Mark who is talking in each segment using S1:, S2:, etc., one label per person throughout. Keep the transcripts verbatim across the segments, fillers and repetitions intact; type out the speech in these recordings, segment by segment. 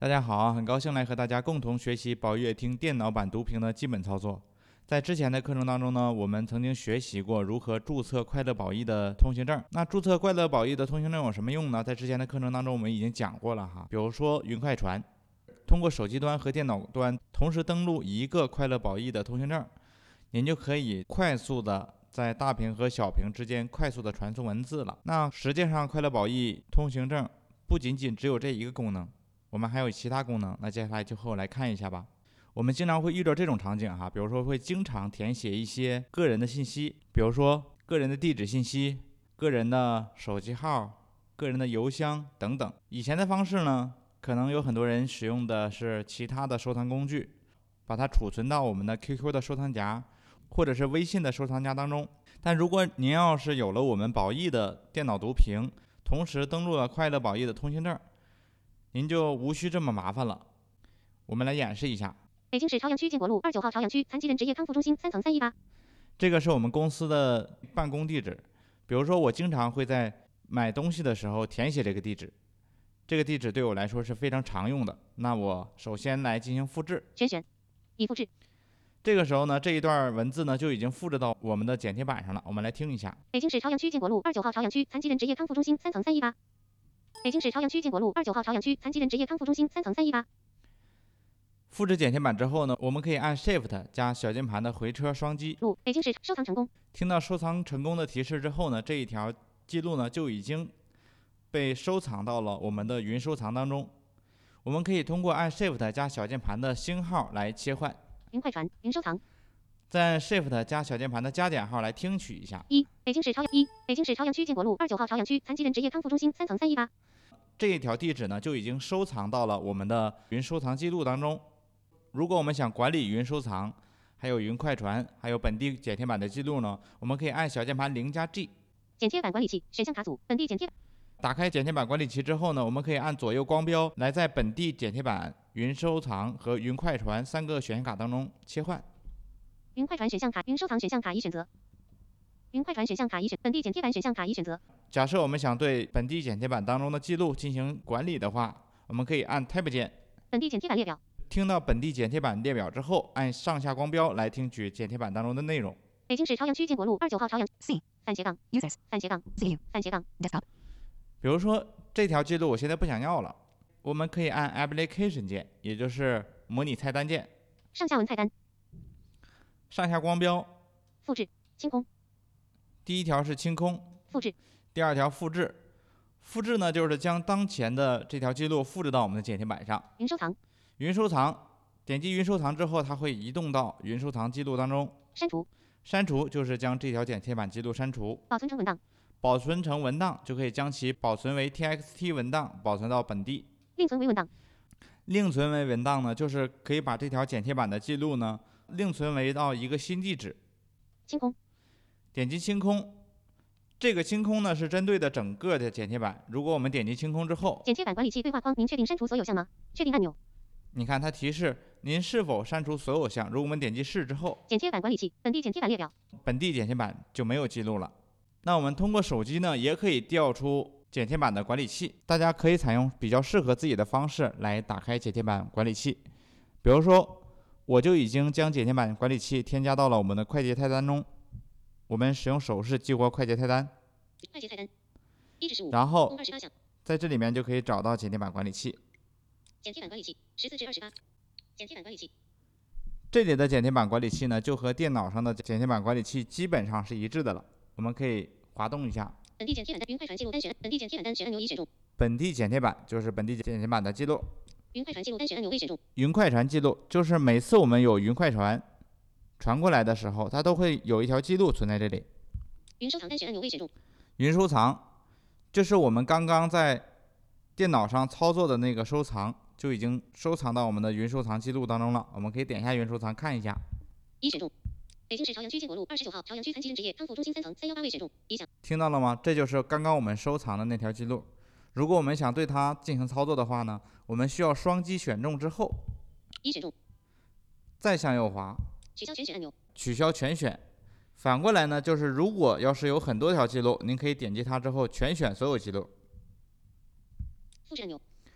S1: 大家好，很高兴来和大家共同学习宝悦听电脑版读屏的基本操作。在之前的课程当中呢，我们曾经学习过如何注册快乐宝益的通行证。那注册快乐宝益的通行证有什么用呢？在之前的课程当中我们已经讲过了哈。比如说云快传，通过手机端和电脑端同时登录一个快乐宝益的通行证，您就可以快速的在大屏和小屏之间快速的传送文字了。那实际上快乐宝益通行证不仅仅只有这一个功能，我们还有其他功能。那接下来就和我来看一下吧。我们经常会遇到这种场景哈，比如说会经常填写一些个人的信息，比如说个人的地址信息、个人的手机号、个人的邮箱等等。以前的方式呢，可能有很多人使用的是其他的收藏工具，把它储存到我们的 Q Q 的收藏夹或者是微信的收藏夹当中。但如果您要是有了我们宝益的电脑读屏，同时登录了快乐宝益的通行证，您就无需这么麻烦了。我们来演示一下。
S2: 北京市朝阳区建国路二九号朝阳区残疾人职业康复中心三层三一八。
S1: 这个是我们公司的办公地址。比如说我经常会在买东西的时候填写这个地址，这个地址对我来说是非常常用的。那我首先来进行复制，
S2: 全选，已复制。
S1: 这个时候呢，这一段文字呢就已经复制到我们的剪贴板上了。我们来听一下。
S2: 北京市朝阳区建国路二九号朝阳区残疾人职业康复中心三层三一八。北京市朝阳区建国路二九号朝阳区残疾人职业康复中心三层三一八。
S1: 复制剪贴板之后呢，我们可以按 Shift 加小键盘的回车双击。
S2: 录，北京市收藏成功。
S1: 听到收藏成功的提示之后呢，这一条记录呢就已经被收藏到了我们的云收藏当中。我们可以通过按 Shift 加小键盘的星号来切换。
S2: 云快传，云收藏。
S1: 再按 Shift 加小键盘的加减号来听取一下。
S2: 一，北京市朝阳一，北京市朝阳区建国路二九号朝阳区残疾人职业康复中心三层三一八。
S1: 这一条地址呢就已经收藏到了我们的云收藏记录当中。如果我们想管理云收藏，还有云快传，还有本地剪贴板的记录呢，我们可以按小键盘零加 G。
S2: 剪贴板管理器选项卡组，本地剪贴。
S1: 打开剪贴板管理器之后呢，我们可以按左右光标来在本地剪贴板、云收藏和云快传三个选项卡当中切换。
S2: 云快传选项卡，云收藏选项卡已选择。云快传选项卡已选，本地剪贴板选项卡已选择。
S1: 假设我们想对本地剪贴板当中的记录进行管理的话，我们可以按 Tab 键。
S2: 本地剪贴板列表。
S1: 听到本地剪贴板列表之后，按上下光标来听取剪贴板当中的内容。
S2: 北京市朝阳区建国路二九号朝阳 C 反斜杠 users 反斜杠 C U 反斜杠 desktop。
S1: 比如说这条记录我现在不想要了，我们可以按 Application 键，也就是模拟菜单键。
S2: 上下文菜单。
S1: 上下光标。
S2: 复制，清空。
S1: 第一条是清空，
S2: 复制。
S1: 第二条复制。复制呢，就是将当前的这条记录复制到我们的剪贴板上。
S2: 云收藏。
S1: 云收藏，点击云收藏之后，它会移动到云收藏记录当中。
S2: 删除。
S1: 删除就是将这条剪贴板记录删除。
S2: 保存成文档。
S1: 保存成文档就可以将其保存为 T X T 文档，保存到本地。
S2: 另存为文档。
S1: 另存为文档呢，就是可以把这条剪贴板的记录呢另存为到一个新地址。
S2: 清空。
S1: 点击清空。这个清空呢是针对的整个的剪贴板。如果我们点击清空之后，
S2: 剪贴板管理器对话框，您确定删除所有项吗？确定按钮。
S1: 你看它提示您是否删除所有项。如果我们点击是之后，
S2: 剪贴板管理器本地剪贴板列表，
S1: 本地剪贴板就没有记录了。那我们通过手机呢也可以调出剪贴板的管理器。大家可以采用比较适合自己的方式来打开剪贴板管理器。比如说我就已经将剪贴板管理器添加到了我们的快捷菜单中。我们使用手势激活快捷菜单，
S2: 快捷菜单一至十五，
S1: 然后
S2: 共二十八项，
S1: 在这里面就可以找到剪贴板管理器。
S2: 剪贴板管理器十四至二十八，剪贴板管理器。
S1: 这里的剪贴板管理器呢，就和电脑上的剪贴板管理器基本上是一致的了。我们可以滑动一下。
S2: 本地剪贴板单云快传记录单选，本地剪贴板单选按钮已选中。
S1: 本地剪贴板就是本地剪贴板的记录。
S2: 云快传记录单选按钮未选中。
S1: 云快传记录就是每次我们有云快传传过来的时候，它都会有一条记录存在这里。
S2: 云收藏单选按钮未选中。
S1: 云收藏就是我们刚刚在电脑上操作的那个收藏，就已经收藏到我们的云收藏记录当中了。我们可以点一下云收藏看一下。
S2: 已选中。北京市朝阳区建国路二十九号朝阳区残疾人职业康复中心三层三一八未选中，已响。
S1: 听到了吗？这就是刚刚我们收藏的那条记录。如果我们想对它进行操作的话呢，我们需要双击选中之后，
S2: 已选中，
S1: 再向右滑，
S2: 取消全选按钮，
S1: 取消全选。反过来呢，就是如果要是有很多条记录，您可以点击它之后全选所有记录。
S2: 复制按钮，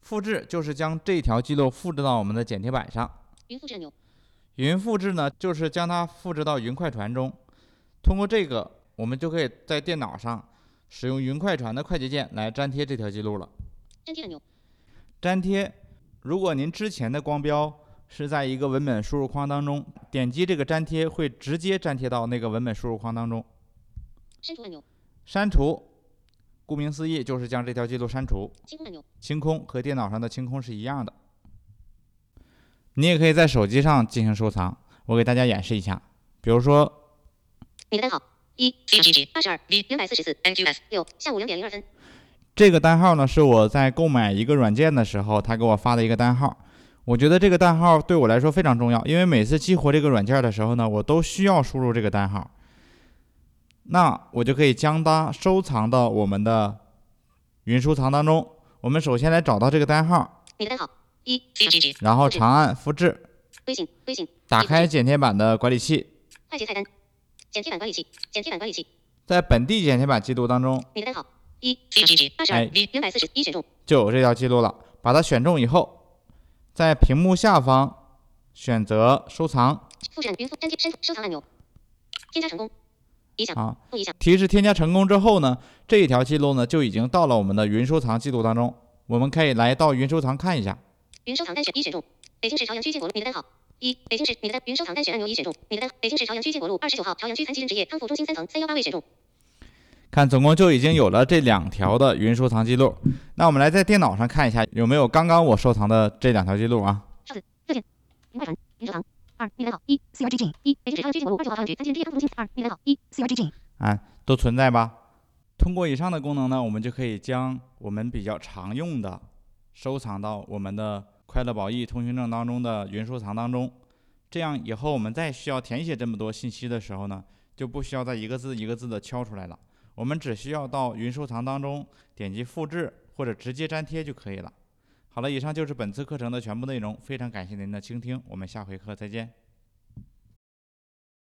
S1: 复制就是将这条记录复制到我们的剪贴板上。
S2: 云复制按钮。
S1: 云复制呢，就是将它复制到云快传中。通过这个，我们就可以在电脑上使用云快传的快捷键来粘贴这条记录了。
S2: 粘贴按钮。
S1: 粘贴，如果您之前的光标是在一个文本输入框当中，点击这个粘贴会直接粘贴到那个文本输入框当中。
S2: 删除按钮。
S1: 删除，顾名思义就是将这条记录删除。
S2: 清空按钮。
S1: 清空和电脑上的清空是一样的。你也可以在手机上进行收藏，我给大家演示一下。比如说，
S2: 你的单号一 C G G 八十二 V 两百四十四 N Q S 六下午两点零二分。
S1: 这个单号呢是我在购买一个软件的时候，他给我发的一个单号。我觉得这个单号对我来说非常重要，因为每次激活这个软件的时候呢，我都需要输入这个单号。那我就可以将它收藏到我们的云收藏当中。我们首先来找到这个单号，
S2: 你的单号一 C G G，
S1: 然后长按复制。
S2: 微信微信。
S1: 打开剪贴板的管理器。
S2: 快捷菜单。剪贴板管理器。剪贴板管理器。
S1: 在本地剪贴板记录当中，
S2: 你的单号一 C G G 八十二 V 两百四十一选中，
S1: 就有这条记录了。把它选中以后，在屏幕下方选择收藏。
S2: 复制按云复粘贴深收藏按钮。添加成功。一项。
S1: 好，
S2: 一项。
S1: 提示添加成功之后呢，这一条记录呢就已经到了我们的云收藏记录当中。我们可以来到云收藏看一下。
S2: 云收藏单选一选中，北京市朝阳区建国路，你的单号一，北京市你的单云收藏单选按钮一选中，你的单北京市朝阳区建国路二十九号朝阳区残疾人职业康复中心三层三幺八位选中。
S1: 看，总共就已经有了这两条的云收藏记录。那我们来在电脑上看一下，有没有刚刚我收藏的这两条记录啊？
S2: 数字热键云快传云收藏二，你的单号一 C R G G 一，北京市朝阳区建国路二十九号朝阳区残疾人职业康复中心二，你的单号一 C R G G
S1: 啊，都存在吧？通过以上的功能呢，我们就可以将我们比较常用的收藏到我们的快乐宝益通行证当中的云收藏当中。这样以后我们再需要填写这么多信息的时候呢，就不需要再一个字一个字的敲出来了。我们只需要到云收藏当中点击复制或者直接粘贴就可以了。好了，以上就是本次课程的全部内容，非常感谢您的倾听，我们下回课再见。